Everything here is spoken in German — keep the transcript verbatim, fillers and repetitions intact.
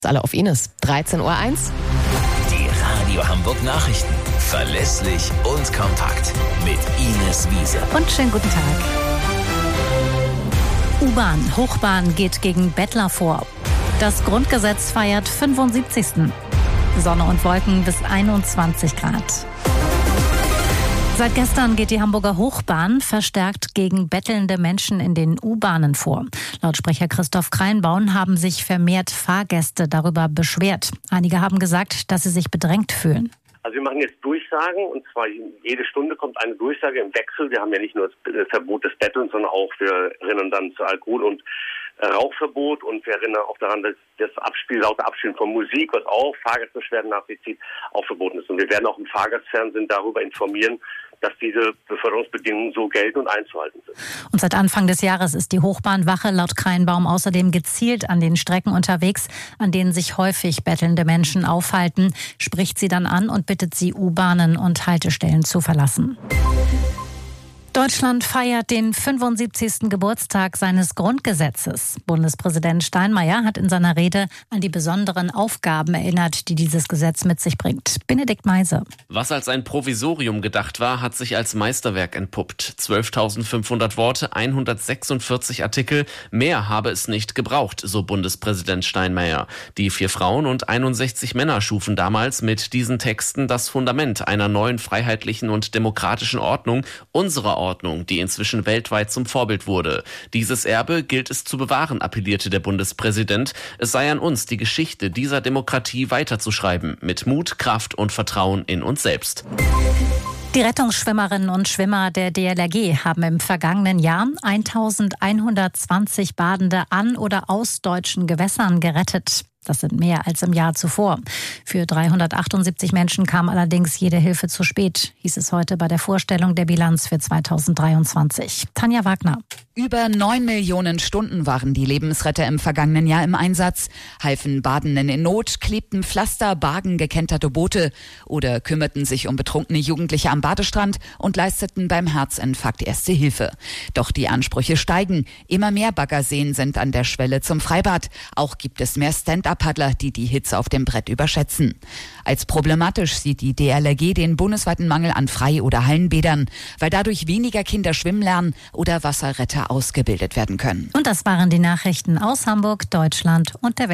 Alle auf Ines. dreizehn Uhr eins. Die Radio Hamburg Nachrichten. Verlässlich und kompakt. Mit Ines Wiese. Und schönen guten Tag. U-Bahn, Hochbahn geht gegen Bettler vor. Das Grundgesetz feiert fünfundsiebzigsten Sonne und Wolken bis einundzwanzig Grad. Seit gestern geht die Hamburger Hochbahn verstärkt gegen bettelnde Menschen in den U-Bahnen vor. Laut Sprecher Christoph Kreinbaum haben sich vermehrt Fahrgäste darüber beschwert. Einige haben gesagt, dass sie sich bedrängt fühlen. Also wir machen jetzt Durchsagen, und zwar jede Stunde kommt eine Durchsage im Wechsel. Wir haben ja nicht nur das Verbot des Bettelns, sondern auch, wir erinnern dann zu Alkohol- und Rauchverbot, und wir erinnern auch daran, dass das Abspiel, laute Abspielen von Musik, was auch Fahrgastbeschwerden nach sich zieht, auch verboten ist. Und wir werden auch im Fahrgastfernsehen darüber informieren, dass diese Beförderungsbedingungen so gelten und einzuhalten sind. Und seit Anfang des Jahres ist die Hochbahnwache laut Kreinbaum außerdem gezielt an den Strecken unterwegs, an denen sich häufig bettelnde Menschen aufhalten, spricht sie dann an und bittet sie, U-Bahnen und Haltestellen zu verlassen. Deutschland feiert den fünfundsiebzigsten Geburtstag seines Grundgesetzes. Bundespräsident Steinmeier hat in seiner Rede an die besonderen Aufgaben erinnert, die dieses Gesetz mit sich bringt. Benedikt Meise. Was als ein Provisorium gedacht war, hat sich als Meisterwerk entpuppt. zwölftausendfünfhundert Worte, hundertsechsundvierzig Artikel. Mehr habe es nicht gebraucht, so Bundespräsident Steinmeier. Die vier Frauen und einundsechzig Männer schufen damals mit diesen Texten das Fundament einer neuen freiheitlichen und demokratischen Ordnung, unserer Ordnung, die inzwischen weltweit zum Vorbild wurde. Dieses Erbe gilt es zu bewahren, appellierte der Bundespräsident. Es sei an uns, die Geschichte dieser Demokratie weiterzuschreiben, mit Mut, Kraft und Vertrauen in uns selbst. Die Rettungsschwimmerinnen und Schwimmer der D L R G haben im vergangenen Jahr eintausendeinhundertzwanzig Badende an oder aus deutschen Gewässern gerettet. Das sind mehr als im Jahr zuvor. Für dreihundertachtundsiebzig Menschen kam allerdings jede Hilfe zu spät, hieß es heute bei der Vorstellung der Bilanz für zweitausenddreiundzwanzig. Tanja Wagner. Über neun Millionen Stunden waren die Lebensretter im vergangenen Jahr im Einsatz, halfen Badenden in Not, klebten Pflaster, bargen gekenterte Boote oder kümmerten sich um betrunkene Jugendliche am Badestrand und leisteten beim Herzinfarkt erste Hilfe. Doch die Ansprüche steigen. Immer mehr Baggerseen sind an der Schwelle zum Freibad. Auch gibt es mehr Stand-up-Paddler, die die Hitze auf dem Brett überschätzen. Als problematisch sieht die D L R G den bundesweiten Mangel an Frei- oder Hallenbädern, weil dadurch weniger Kinder schwimmen lernen oder Wasserretter ausgebildet werden können. Und das waren die Nachrichten aus Hamburg, Deutschland und der Welt.